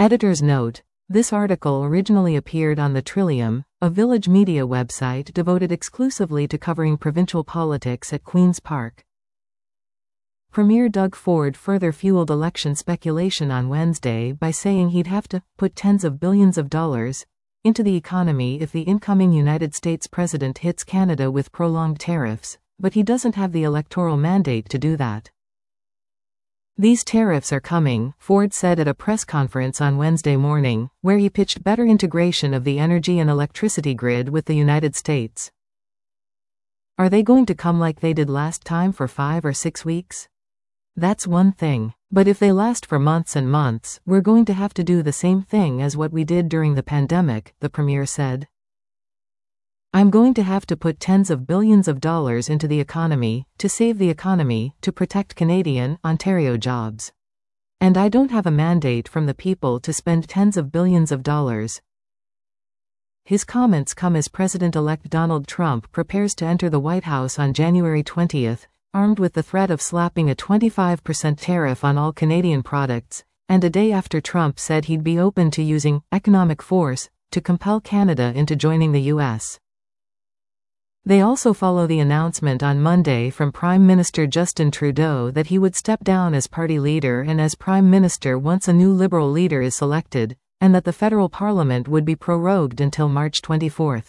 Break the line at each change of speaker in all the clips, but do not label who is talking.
Editor's note: this article originally appeared on The Trillium, a Village media website devoted exclusively to covering provincial politics at Queen's Park. Premier Doug Ford further fueled election speculation on Wednesday by saying he'd have to put tens of billions of dollars into the economy if the incoming United States president hits Canada with prolonged tariffs, but he doesn't have the electoral mandate to do that. These tariffs are coming, Ford said at a press conference on Wednesday morning, where he pitched better integration of the energy and electricity grid with the United States. Are they going to come like they did last time for 5 or 6 weeks? That's one thing. But if they last for months and months, we're going to have to do the same thing as what we did during the pandemic, the premier said. I'm going to have to put tens of billions of dollars into the economy, to save the economy, to protect Canadian, Ontario jobs. And I don't have a mandate from the people to spend tens of billions of dollars. His comments come as President-elect Donald Trump prepares to enter the White House on January 20th, armed with the threat of slapping a 25% tariff on all Canadian products, and a day after Trump said he'd be open to using economic force to compel Canada into joining the U.S. They also follow the announcement on Monday from Prime Minister Justin Trudeau that he would step down as party leader and as Prime Minister once a new Liberal leader is selected, and that the federal parliament would be prorogued until March 24.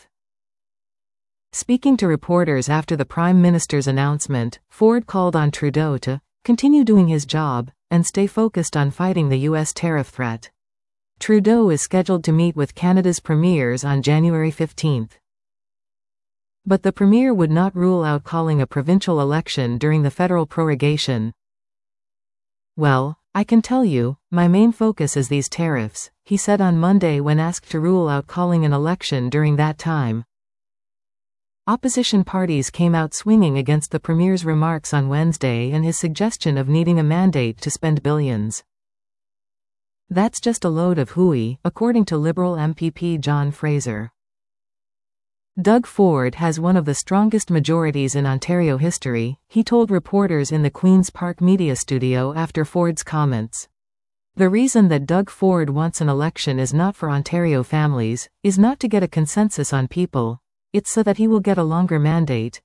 Speaking to reporters after the Prime Minister's announcement, Ford called on Trudeau to continue doing his job and stay focused on fighting the U.S. tariff threat. Trudeau is scheduled to meet with Canada's premiers on January 15. But the premier would not rule out calling a provincial election during the federal prorogation. Well, I can tell you, my main focus is these tariffs, he said on Monday when asked to rule out calling an election during that time. Opposition parties came out swinging against the premier's remarks on Wednesday and his suggestion of needing a mandate to spend billions. That's just a load of hooey, according to Liberal MPP John Fraser. Doug Ford has one of the strongest majorities in Ontario history, he told reporters in the Queen's Park media studio after Ford's comments. The reason that Doug Ford wants an election is not for Ontario families, is not to get a consensus on people. It's so that he will get a longer mandate.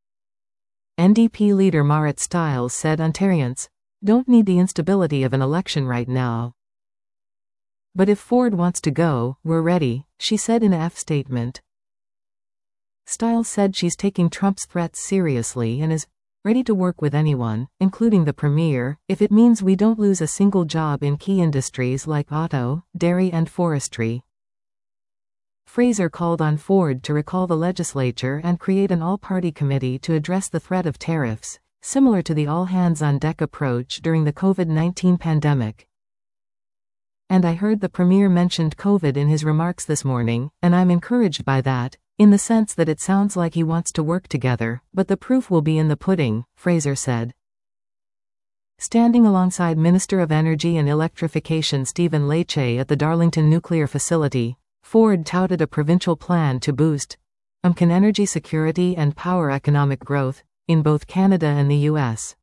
NDP leader Marit Stiles said Ontarians don't need the instability of an election right now. But if Ford wants to go, we're ready, she said in a F statement. Stiles said she's taking Trump's threats seriously and is ready to work with anyone, including the premier, if it means we don't lose a single job in key industries like auto, dairy and forestry. Fraser called on Ford to recall the legislature and create an all-party committee to address the threat of tariffs, similar to the all-hands-on-deck approach during the COVID-19 pandemic. And I heard the premier mentioned COVID in his remarks this morning, and I'm encouraged by that, in the sense that it sounds like he wants to work together, but the proof will be in the pudding, Fraser said. Standing alongside Minister of Energy and Electrification Stephen Lecce at the Darlington nuclear facility, Ford touted a provincial plan to boost energy security and power economic growth in both Canada and the U.S.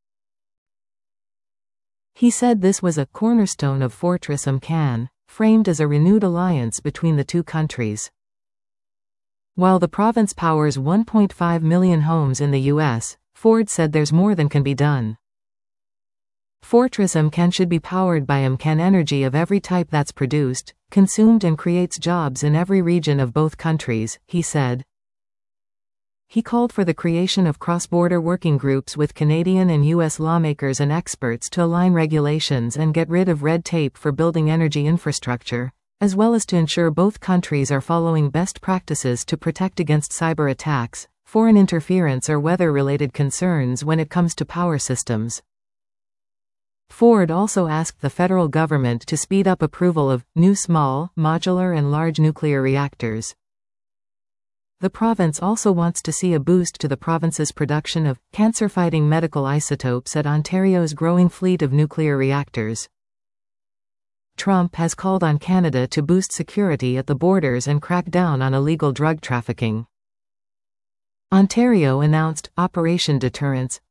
He said this was a cornerstone of Fortress UMCAN, framed as a renewed alliance between the two countries. While the province powers 1.5 million homes in the U.S., Ford said there's more than can be done. Fortress UMCAN should be powered by UMCAN energy of every type that's produced, consumed and creates jobs in every region of both countries, he said. He called for the creation of cross-border working groups with Canadian and U.S. lawmakers and experts to align regulations and get rid of red tape for building energy infrastructure, as well as to ensure both countries are following best practices to protect against cyber attacks, foreign interference or weather-related concerns when it comes to power systems. Ford also asked the federal government to speed up approval of new small, modular and large nuclear reactors. The province also wants to see a boost to the province's production of cancer-fighting medical isotopes at Ontario's growing fleet of nuclear reactors. Trump has called on Canada to boost security at the borders and crack down on illegal drug trafficking. Ontario announced Operation Deterrence,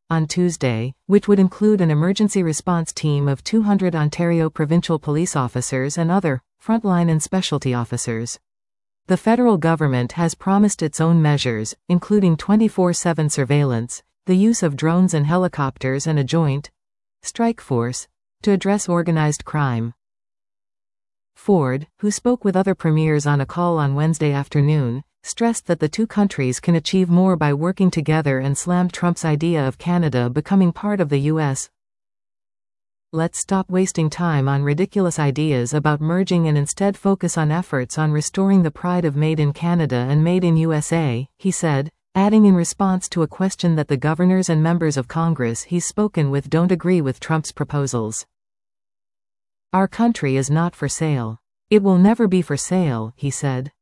on Tuesday, which would include an emergency response team of 200 Ontario provincial police officers and other frontline and specialty officers. The federal government has promised its own measures, including 24/7 surveillance, the use of drones and helicopters, and a joint strike force to address organized crime. Ford, who spoke with other premiers on a call on Wednesday afternoon, stressed that the two countries can achieve more by working together and slammed Trump's idea of Canada becoming part of the U.S. "Let's stop wasting time on ridiculous ideas about merging and instead focus on efforts on restoring the pride of Made in Canada and Made in USA," he said, adding in response to a question that the governors and members of Congress he's spoken with don't agree with Trump's proposals. "Our country is not for sale. It will never be for sale," he said.